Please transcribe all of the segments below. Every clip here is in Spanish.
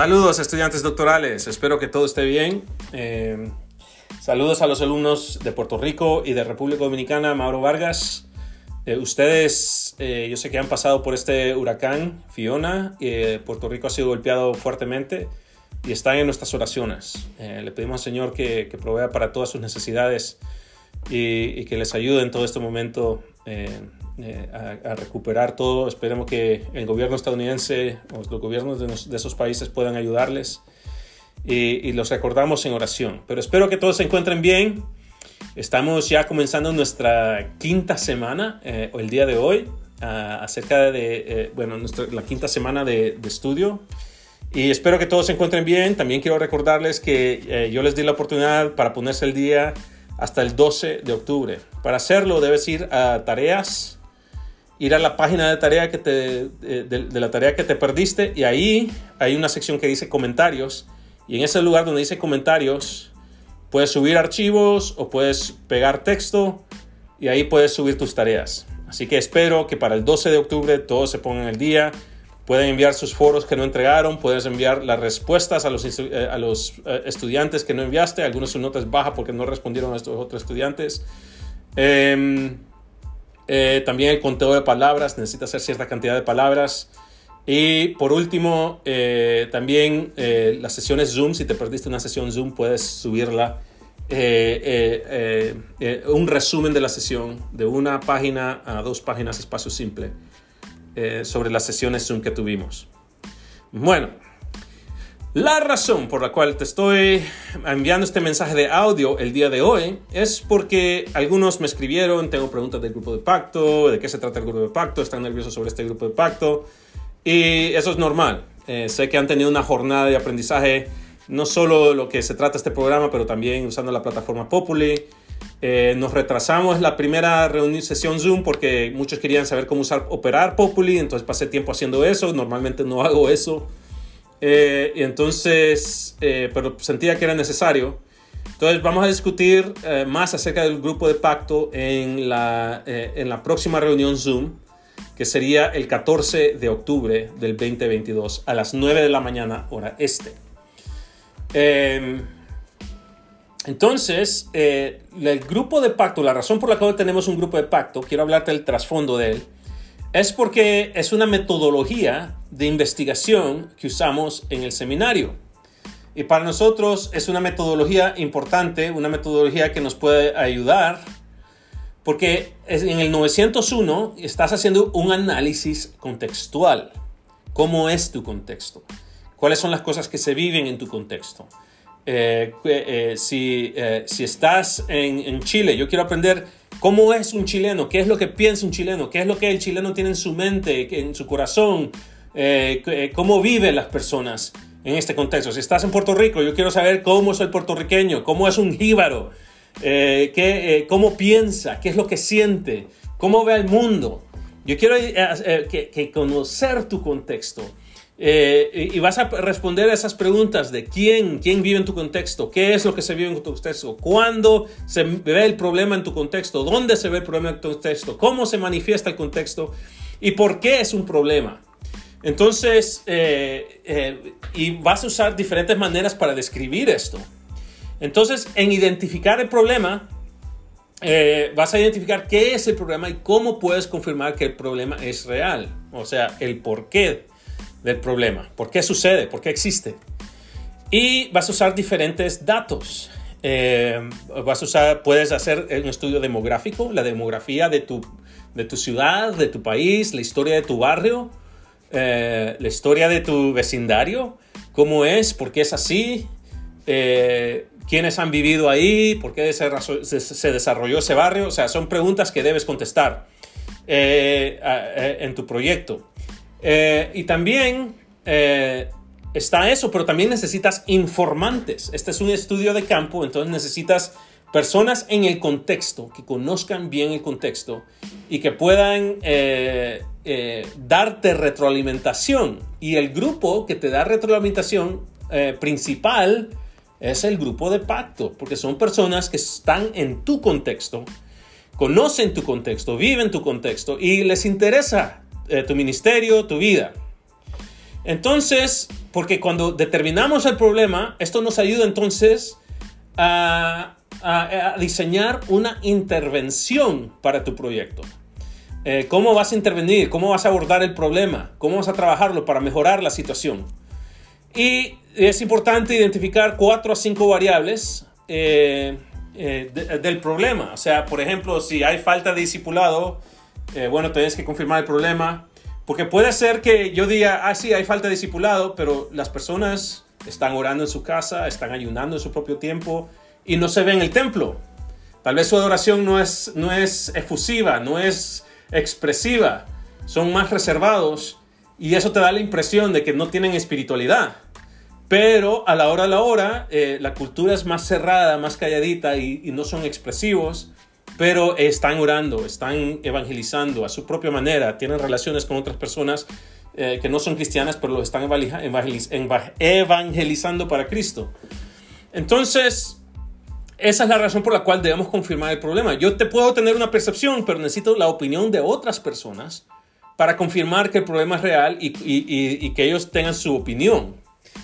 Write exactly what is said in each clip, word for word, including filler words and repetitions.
Saludos, estudiantes doctorales, espero que todo esté bien. Eh, saludos a los alumnos de Puerto Rico y de República Dominicana, Mauro Vargas. Eh, ustedes, eh, yo sé que han pasado por este huracán Fiona, eh, Puerto Rico ha sido golpeado fuertemente y están en nuestras oraciones. Eh, le pedimos al Señor que, que provea para todas sus necesidades y, y que les ayude en todo este momento eh, eh, a, a recuperar todo. Esperemos que el gobierno estadounidense o los gobiernos de, nos, de esos países puedan ayudarles y, y los recordamos en oración. Pero espero que todos se encuentren bien. Estamos ya comenzando nuestra quinta semana, eh, el día de hoy, uh, acerca de, eh, bueno, nuestra, la quinta semana de, de estudio. Y espero que todos se encuentren bien. También quiero recordarles que eh, yo les di la oportunidad para ponerse el día hasta el doce de octubre. Para hacerlo debes ir a tareas, ir a la página de, tarea que te, de, de la tarea que te perdiste y ahí hay una sección que dice comentarios. Y en ese lugar donde dice comentarios, puedes subir archivos o puedes pegar texto y ahí puedes subir tus tareas. Así que espero que para el doce de octubre todos se pongan al día. Pueden enviar sus foros que no entregaron. Puedes enviar las respuestas a los, a los estudiantes que no enviaste. Algunos sus notas bajas porque no respondieron a estos otros estudiantes. Eh, eh, también el conteo de palabras. Necesita hacer cierta cantidad de palabras. Y por último, eh, también eh, las sesiones Zoom. Si te perdiste una sesión Zoom, puedes subirla. Eh, eh, eh, eh, un resumen de la sesión de una página a dos páginas, espacio simple, eh, sobre las sesiones Zoom que tuvimos. Bueno, la razón por la cual te estoy enviando este mensaje de audio el día de hoy es porque algunos me escribieron, tengo preguntas del grupo de pacto, de qué se trata el grupo de pacto, están nerviosos sobre este grupo de pacto. Y eso es normal. Eh, sé que han tenido una jornada de aprendizaje, no solo lo que se trata este programa, pero también usando la plataforma Populi. Eh, nos retrasamos la primera reunión, sesión Zoom porque muchos querían saber cómo usar, operar Populi, entonces pasé tiempo haciendo eso. Normalmente no hago eso. Eh, y entonces, eh, pero sentía que era necesario. Entonces vamos a discutir eh, más acerca del grupo de pacto en la, eh, en la próxima reunión Zoom, que sería el catorce de octubre del veinte veintidós a las nueve de la mañana, hora este. Eh, entonces, eh, el grupo de pacto, la razón por la cual tenemos un grupo de pacto, quiero hablarte del trasfondo de él, es porque es una metodología de investigación que usamos en el seminario. Y para nosotros es una metodología importante, una metodología que nos puede ayudar. Porque en el novecientos uno estás haciendo un análisis contextual. ¿Cómo es tu contexto? ¿Cuáles son las cosas que se viven en tu contexto? Eh, eh, si, eh, si estás en, en Chile, yo quiero aprender cómo es un chileno, qué es lo que piensa un chileno, qué es lo que el chileno tiene en su mente, en su corazón, eh, cómo viven las personas en este contexto. Si estás en Puerto Rico, yo quiero saber cómo es el puertorriqueño, cómo es un jíbaro. Eh, que, eh, cómo piensa, qué es lo que siente, cómo ve el mundo. Yo quiero eh, eh, que, que conocer tu contexto eh, y, y vas a responder a esas preguntas de quién, quién vive en tu contexto, qué es lo que se vive en tu contexto, cuándo se ve el problema en tu contexto, dónde se ve el problema en tu contexto, cómo se manifiesta el contexto y por qué es un problema. Entonces, eh, eh, y vas a usar diferentes maneras para describir esto. Entonces, en identificar el problema, eh, vas a identificar qué es el problema y cómo puedes confirmar que el problema es real. O sea, el porqué del problema. ¿Por qué sucede? ¿Por qué existe? Y vas a usar diferentes datos. Eh, vas a usar, puedes hacer un estudio demográfico, la demografía de tu, de tu ciudad, de tu país, la historia de tu barrio, eh, la historia de tu vecindario, cómo es, por qué es así, eh, quiénes han vivido ahí, por qué se, se desarrolló ese barrio. O sea, son preguntas que debes contestar eh, eh, en tu proyecto. Eh, y también eh, está eso, pero también necesitas informantes. Este es un estudio de campo, entonces necesitas personas en el contexto, que conozcan bien el contexto y que puedan eh, eh, darte retroalimentación. Y el grupo que te da retroalimentación eh, principal es el grupo de pacto, porque son personas que están en tu contexto, conocen tu contexto, viven tu contexto y les interesa eh, tu ministerio, tu vida. Entonces, porque cuando determinamos el problema, esto nos ayuda entonces a, a, a diseñar una intervención para tu proyecto. Eh, ¿Cómo vas a intervenir? ¿Cómo vas a abordar el problema? ¿Cómo vas a trabajarlo para mejorar la situación? Y es importante identificar cuatro a cinco variables eh, eh, de, del problema. O sea, por ejemplo, si hay falta de discipulado, eh, bueno, tienes que confirmar el problema. Porque puede ser que yo diga, ah, sí, hay falta de discipulado, pero las personas están orando en su casa, están ayunando en su propio tiempo y no se ven en el templo. Tal vez su adoración no es, no es efusiva, no es expresiva, son más reservados y eso te da la impresión de que no tienen espiritualidad. Pero a la hora de la hora, eh, la cultura es más cerrada, más calladita y, y no son expresivos, pero están orando, están evangelizando a su propia manera, tienen relaciones con otras personas eh, que no son cristianas, pero lo están evangeliz evangelizando para Cristo. Entonces, esa es la razón por la cual debemos confirmar el problema. Yo te puedo tener una percepción, pero necesito la opinión de otras personas para confirmar que el problema es real y, y, y, y que ellos tengan su opinión.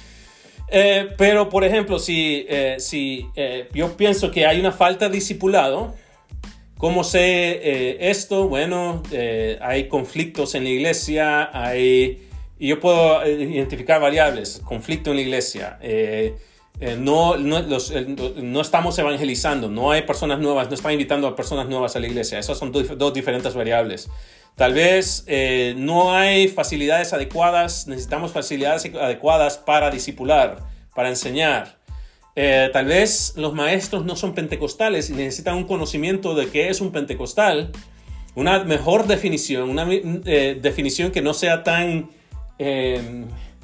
Eh, pero, por ejemplo, si, eh, si eh, yo pienso que hay una falta de discipulado, ¿cómo sé eh, esto? Bueno, eh, hay conflictos en la iglesia, hay, y yo puedo identificar variables. Conflicto en la iglesia. Eh, Eh, no, no, los, eh, no estamos evangelizando, no hay personas nuevas, no están invitando a personas nuevas a la iglesia. Esas son do, dos diferentes variables. Tal vez eh, no hay facilidades adecuadas, necesitamos facilidades adecuadas para discipular, para enseñar. Eh, tal vez los maestros no son pentecostales y necesitan un conocimiento de qué es un pentecostal, una mejor definición, una eh, definición que no sea tan... Eh,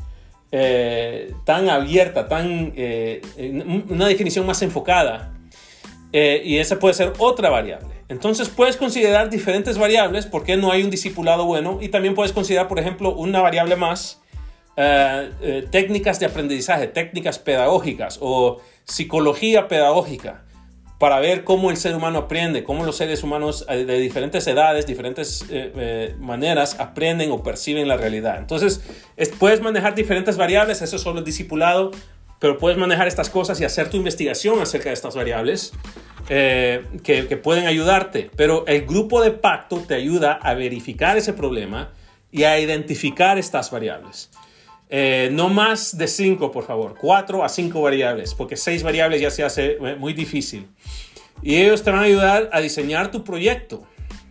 Eh, tan abierta, tan, eh, una definición más enfocada. Eh, y esa puede ser otra variable. Entonces puedes considerar diferentes variables porque no hay un discipulado bueno, y también puedes considerar, por ejemplo, una variable más, eh, eh, técnicas de aprendizaje, técnicas pedagógicas o psicología pedagógica, para ver cómo el ser humano aprende, cómo los seres humanos de diferentes edades, diferentes eh, eh, maneras aprenden o perciben la realidad. Entonces, es, puedes manejar diferentes variables, eso solo es discipulado, pero puedes manejar estas cosas y hacer tu investigación acerca de estas variables eh, que, que pueden ayudarte. Pero el grupo de pacto te ayuda a verificar ese problema y a identificar estas variables. Eh, no más de cinco, por favor. Cuatro a cinco variables, porque seis variables ya se hace muy difícil. Y ellos te van a ayudar a diseñar tu proyecto.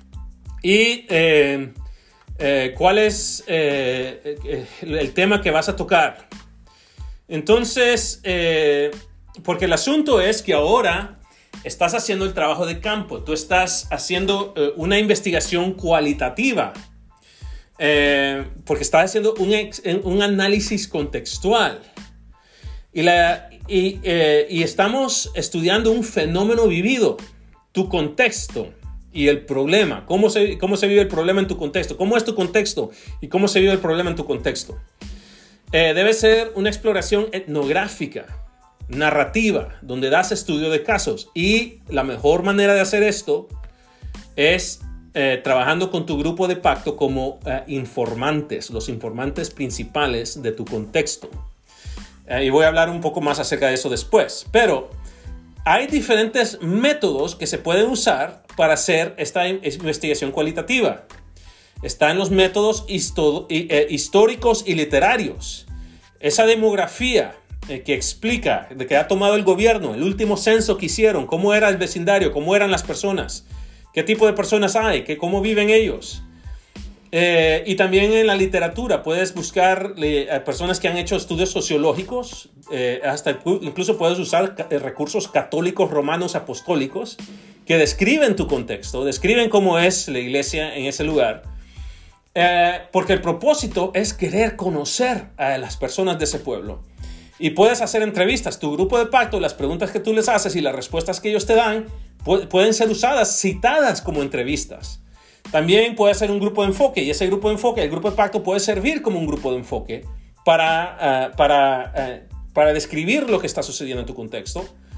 Y eh, eh, cuál es eh, eh, el tema que vas a tocar. Entonces, eh, porque el asunto es que ahora estás haciendo el trabajo de campo. Tú estás haciendo eh, una investigación cualitativa. Eh, porque está haciendo un, ex, un análisis contextual y, la, y, eh, y estamos estudiando un fenómeno vivido, tu contexto y el problema, cómo se, cómo se vive el problema en tu contexto, cómo es tu contexto y cómo se vive el problema en tu contexto. Eh, debe ser una exploración etnográfica, narrativa, donde das estudio de casos, y la mejor manera de hacer esto es Eh, trabajando con tu grupo de pacto como eh, informantes, los informantes principales de tu contexto. Eh, y voy a hablar un poco más acerca de eso después. Pero hay diferentes métodos que se pueden usar para hacer esta investigación cualitativa. Están los métodos histo- eh, históricos y literarios. Esa demografía eh, que explica de que ha tomado el gobierno, el último censo que hicieron, cómo era el vecindario, cómo eran las personas. ¿Qué tipo de personas hay? ¿Qué, ¿Cómo viven ellos? Eh, y también en la literatura puedes buscar eh, personas que han hecho estudios sociológicos, eh, hasta incluso puedes usar eh, recursos católicos romanos apostólicos que describen tu contexto, describen cómo es la iglesia en ese lugar, eh, porque el propósito es querer conocer a las personas de ese pueblo. Y puedes hacer entrevistas. Tu grupo de pacto, las preguntas que tú les haces y las respuestas que ellos te dan pu- pueden ser usadas, citadas como entrevistas. También puede ser un grupo de enfoque, y ese grupo de enfoque, el grupo de pacto, puede servir como un grupo de enfoque para, uh, para, uh, para describir lo que está sucediendo en tu contexto.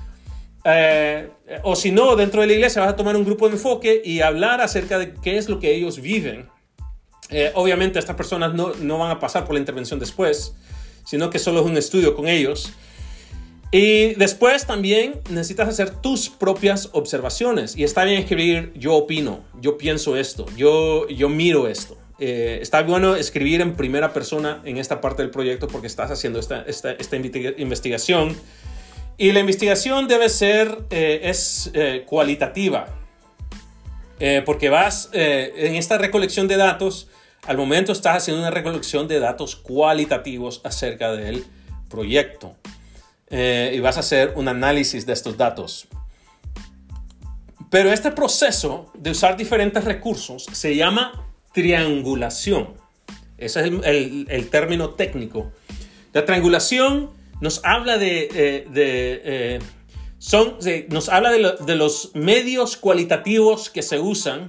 Uh, o si no, dentro de la iglesia vas a tomar un grupo de enfoque y hablar acerca de qué es lo que ellos viven. Uh, obviamente estas personas no, no van a pasar por la intervención después, sino que solo es un estudio con ellos. Y después también necesitas hacer tus propias observaciones. Y está bien escribir, yo opino, yo pienso esto, yo, yo miro esto. Eh, está bueno escribir en primera persona en esta parte del proyecto porque estás haciendo esta, esta, esta investigación. Y la investigación debe ser, eh, es eh, cualitativa. Eh, porque vas eh, en esta recolección de datos, al momento estás haciendo una recolección de datos cualitativos acerca del proyecto. Eh, y vas a hacer un análisis de estos datos. Pero este proceso de usar diferentes recursos se llama triangulación. Ese es el, el, el término técnico. La triangulación nos habla de, eh, de, eh, son, de, nos habla de, lo, de los medios cualitativos que se usan,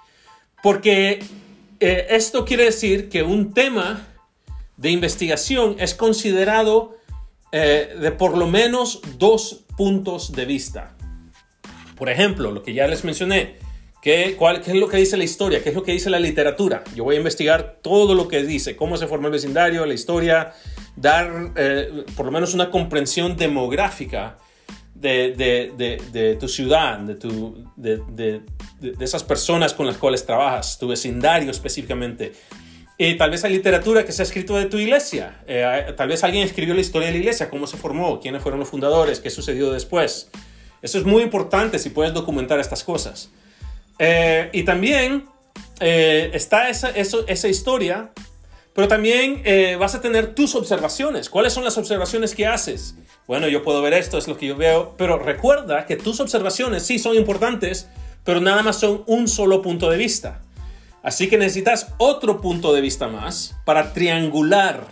porque eh, esto quiere decir que un tema de investigación es considerado Eh, de por lo menos dos puntos de vista. Por ejemplo, lo que ya les mencioné, ¿qué, cuál, ¿qué es lo que dice la historia? ¿Qué es lo que dice la literatura? Yo voy a investigar todo lo que dice, cómo se forma el vecindario, la historia, dar eh, por lo menos una comprensión demográfica de, de, de, de tu ciudad, de, tu, de, de, de, de esas personas con las cuales trabajas, tu vecindario específicamente. Y tal vez hay literatura que se ha escrito de tu iglesia. Eh, tal vez alguien escribió la historia de la iglesia, cómo se formó, quiénes fueron los fundadores, qué sucedió después. Eso es muy importante si puedes documentar estas cosas. Eh, y también eh, está esa, eso, esa historia, pero también eh, vas a tener tus observaciones. ¿Cuáles son las observaciones que haces? Bueno, yo puedo ver esto, es lo que yo veo, pero recuerda que tus observaciones sí son importantes, pero nada más son un solo punto de vista. Así que necesitas otro punto de vista más para triangular.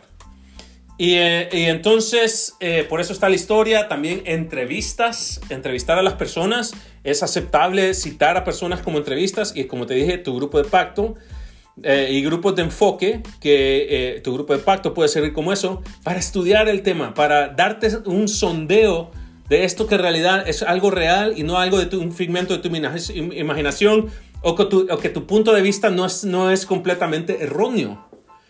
Y, eh, y entonces, eh, por eso está la historia. También entrevistas, entrevistar a las personas. Es aceptable citar a personas como entrevistas. Y como te dije, tu grupo de pacto eh, y grupos de enfoque, que eh, tu grupo de pacto puede servir como eso, para estudiar el tema, para darte un sondeo de esto que en realidad es algo real y no algo de tu, un figmento de tu imaginación. O que, tu, o que tu punto de vista no es, no es completamente erróneo.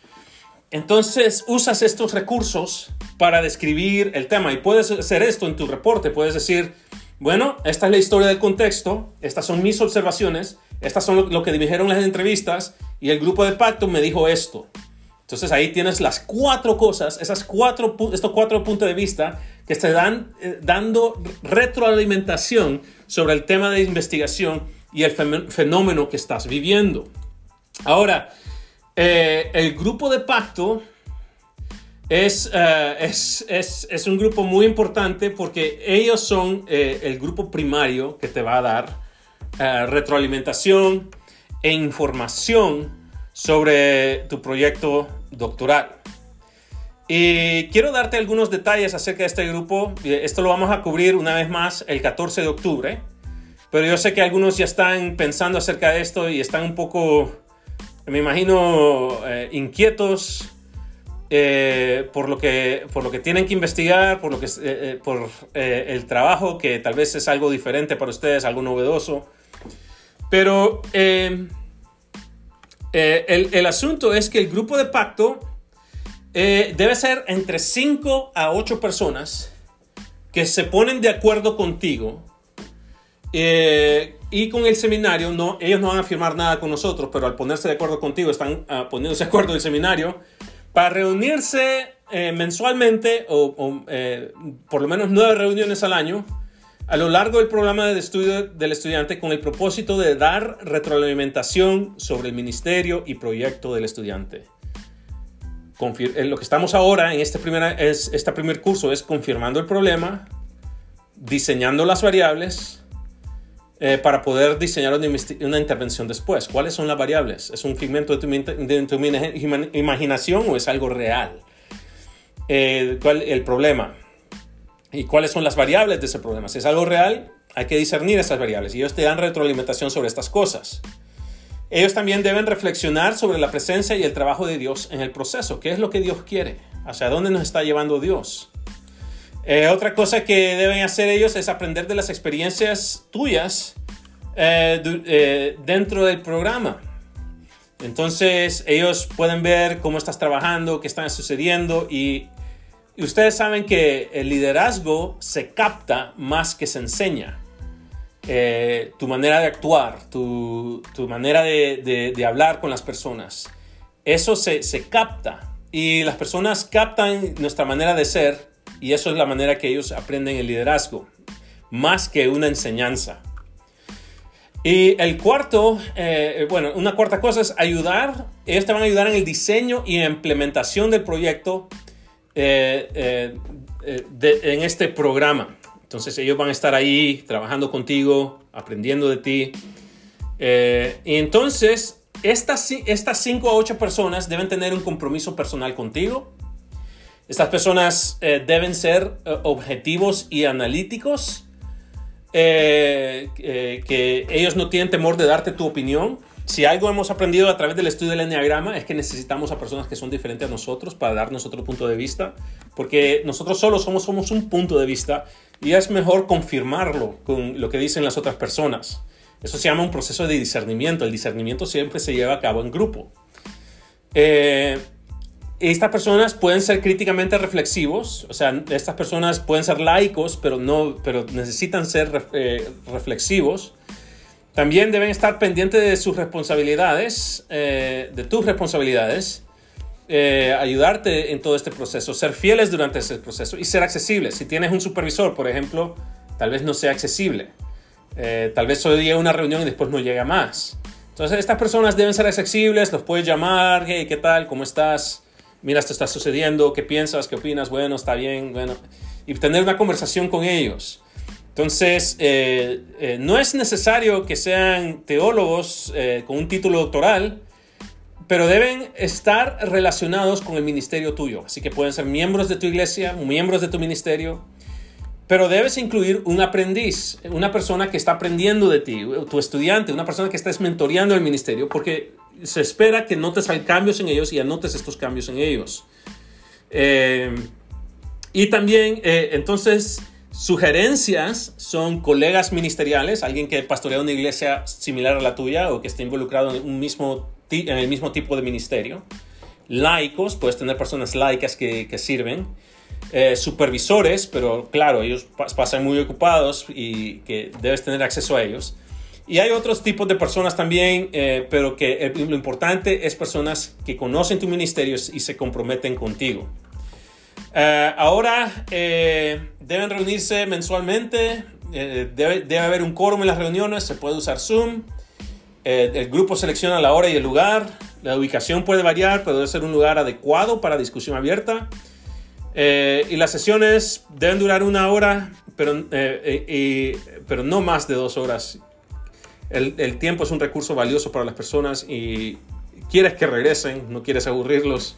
Entonces usas estos recursos para describir el tema. Y puedes hacer esto en tu reporte. Puedes decir, bueno, esta es la historia del contexto. Estas son mis observaciones. Estas son lo, lo que dijeron las entrevistas. Y el grupo de pacto me dijo esto. Entonces ahí tienes las cuatro cosas, esas cuatro, estos cuatro puntos de vista que te dan eh, dando retroalimentación sobre el tema de investigación y el fenómeno que estás viviendo. Ahora, eh, el grupo de pacto es, uh, es, es, es un grupo muy importante porque ellos son eh, el grupo primario que te va a dar uh, retroalimentación e información sobre tu proyecto doctoral. Y quiero darte algunos detalles acerca de este grupo. Esto lo vamos a cubrir una vez más el catorce de octubre. Pero yo sé que algunos ya están pensando acerca de esto y están un poco, me imagino, eh, inquietos eh, por, lo que, por lo que tienen que investigar, por, lo que, eh, eh, por eh, el trabajo que tal vez es algo diferente para ustedes, algo novedoso. Pero eh, eh, el, el asunto es que el grupo de pacto eh, debe ser entre cinco a ocho personas que se ponen de acuerdo contigo. Eh, y con el seminario, no, ellos no van a firmar nada con nosotros, pero al ponerse de acuerdo contigo, están uh, poniéndose de acuerdo el seminario para reunirse eh, mensualmente o, o eh, por lo menos nueve reuniones al año a lo largo del programa de estudio del estudiante con el propósito de dar retroalimentación sobre el ministerio y proyecto del estudiante. Confir- en lo que estamos ahora en este primer, es, este primer curso es confirmando el problema, diseñando las variables, Eh, para poder diseñar una, una intervención después. ¿Cuáles son las variables? ¿Es un figmento de tu, de tu imaginación o es algo real? Eh, ¿Cuál el problema? ¿Y cuáles son las variables de ese problema? Si es algo real, hay que discernir esas variables. Y ellos te dan retroalimentación sobre estas cosas. Ellos también deben reflexionar sobre la presencia y el trabajo de Dios en el proceso. ¿Qué es lo que Dios quiere? ¿Hacia dónde nos está llevando Dios? Eh, otra cosa que deben hacer ellos es aprender de las experiencias tuyas eh, de, eh, dentro del programa. Entonces ellos pueden ver cómo estás trabajando, qué está sucediendo y y ustedes saben que el liderazgo se capta más que se enseña. Eh, tu manera de actuar, tu, tu manera de, de, de hablar con las personas, eso se, se capta. Y las personas captan nuestra manera de ser y eso es la manera que ellos aprenden el liderazgo, más que una enseñanza. Y el cuarto, eh, bueno, una cuarta cosa es ayudar. Ellos te van a ayudar en el diseño y implementación del proyecto eh, eh, eh, de, en este programa. Entonces ellos van a estar ahí trabajando contigo, aprendiendo de ti. Eh, y entonces estas, estas cinco a ocho personas deben tener un compromiso personal contigo. Estas personas eh, deben ser eh, objetivos y analíticos. Eh, eh, que ellos no tienen temor de darte tu opinión. Si algo hemos aprendido a través del estudio del enneagrama es que necesitamos a personas que son diferentes a nosotros para darnos otro punto de vista, porque nosotros solos somos, somos un punto de vista y es mejor confirmarlo con lo que dicen las otras personas. Eso se llama un proceso de discernimiento. El discernimiento siempre se lleva a cabo en grupo. Eh, Estas personas pueden ser críticamente reflexivos, o sea, estas personas pueden ser laicos, pero, no, pero necesitan ser eh, reflexivos. También deben estar pendientes de sus responsabilidades, eh, de tus responsabilidades, eh, ayudarte en todo este proceso, ser fieles durante ese proceso y ser accesibles. Si tienes un supervisor, por ejemplo, tal vez no sea accesible. Eh, tal vez solo llegue a una reunión y después no llega más. Entonces, estas personas deben ser accesibles, los puedes llamar, hey, ¿qué tal? ¿Cómo estás? Mira, esto está sucediendo, ¿qué piensas? ¿Qué opinas? Bueno, está bien, bueno. Y tener una conversación con ellos. Entonces, eh, eh, no es necesario que sean teólogos eh, con un título doctoral, pero deben estar relacionados con el ministerio tuyo. Así que pueden ser miembros de tu iglesia, miembros de tu ministerio, pero debes incluir un aprendiz, una persona que está aprendiendo de ti, tu estudiante, una persona que estés mentoreando el ministerio, porque se espera que notes cambios en ellos y anotes estos cambios en ellos. Eh, y también, eh, entonces, sugerencias son colegas ministeriales, alguien que pastorea una iglesia similar a la tuya o que esté involucrado en, un mismo, en el mismo tipo de ministerio. Laicos, puedes tener personas laicas que, que sirven. Eh, supervisores, pero claro, ellos pasan muy ocupados y que debes tener acceso a ellos. Y hay otros tipos de personas también, eh, pero que eh, lo importante es personas que conocen tu ministerio y se comprometen contigo. Eh, ahora eh, deben reunirse mensualmente, eh, debe, debe haber un quórum en las reuniones, se puede usar Zoom. Eh, el grupo selecciona la hora y el lugar. La ubicación puede variar, pero debe ser un lugar adecuado para discusión abierta. Eh, y las sesiones deben durar una hora, pero, eh, eh, eh, pero no más de dos horas. El, el tiempo es un recurso valioso para las personas y quieres que regresen, no quieres aburrirlos.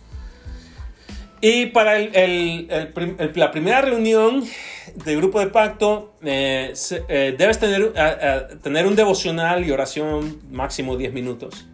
Y para el, el, el, el, la primera reunión de grupo de pacto, eh, se, eh, debes tener, a, a, tener un devocional y oración máximo diez minutos.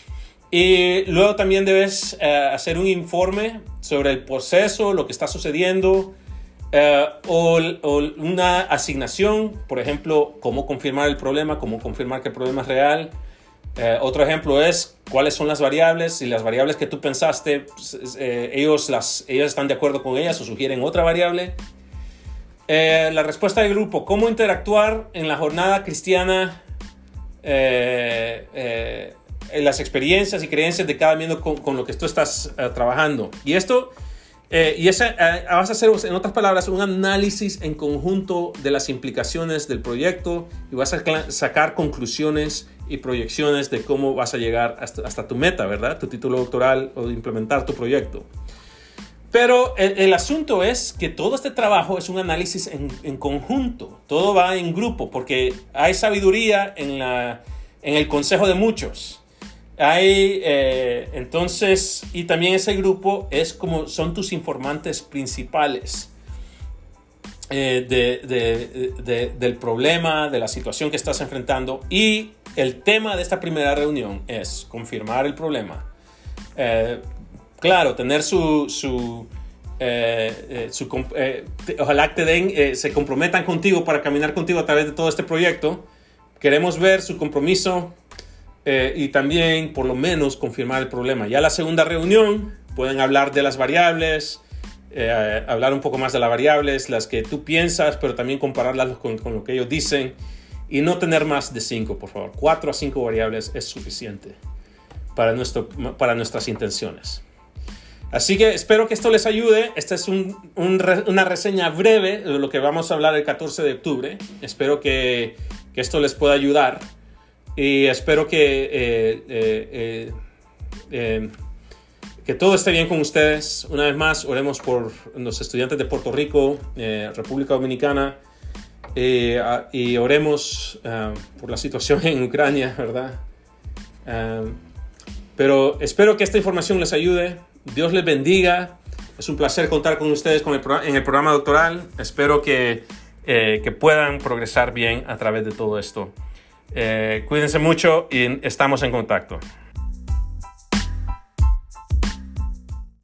Y luego también debes eh, hacer un informe sobre el proceso, lo que está sucediendo, eh, o, o una asignación, por ejemplo, cómo confirmar el problema, cómo confirmar que el problema es real. Eh, otro ejemplo es cuáles son las variables. Si las variables que tú pensaste, pues, eh, ellos, las, ellos están de acuerdo con ellas o sugieren otra variable. Eh, la respuesta del grupo, cómo interactuar en la jornada cristiana, eh, eh, en las experiencias y creencias de cada miembro con, con lo que tú estás uh, trabajando. Y esto, eh, y ese, uh, vas a hacer, en otras palabras, un análisis en conjunto de las implicaciones del proyecto y vas a sacar conclusiones y proyecciones de cómo vas a llegar hasta, hasta tu meta, ¿verdad? Tu título doctoral o implementar tu proyecto. Pero el, el asunto es que todo este trabajo es un análisis en, en conjunto. Todo va en grupo porque hay sabiduría en, la, en el consejo de muchos. Hay, eh, entonces, y también ese grupo es como son tus informantes principales eh, de, de, de, del problema, de la situación que estás enfrentando. Y el tema de esta primera reunión es confirmar el problema. Eh, claro, tener su, su, eh, eh, su eh, ojalá te den, eh, se comprometan contigo para caminar contigo a través de todo este proyecto. Queremos ver su compromiso. Eh, y también, por lo menos, confirmar el problema. Ya la segunda reunión, pueden hablar de las variables, eh, hablar un poco más de las variables, las que tú piensas, pero también compararlas con, con lo que ellos dicen. Y no tener más de cinco, por favor. Cuatro a cinco variables es suficiente para, nuestro, para nuestras intenciones. Así que espero que esto les ayude. Esta es un, un, una reseña breve de lo que vamos a hablar el catorce de octubre. Espero que, que esto les pueda ayudar. Y espero que, eh, eh, eh, eh, que todo esté bien con ustedes. Una vez más, oremos por los estudiantes de Puerto Rico, eh, República Dominicana. Eh, y oremos uh, por la situación en Ucrania, ¿verdad? Um, pero espero que esta información les ayude. Dios les bendiga. Es un placer contar con ustedes con el pro- en el programa doctoral. Espero que, eh, que puedan progresar bien a través de todo esto. Eh, cuídense mucho y estamos en contacto.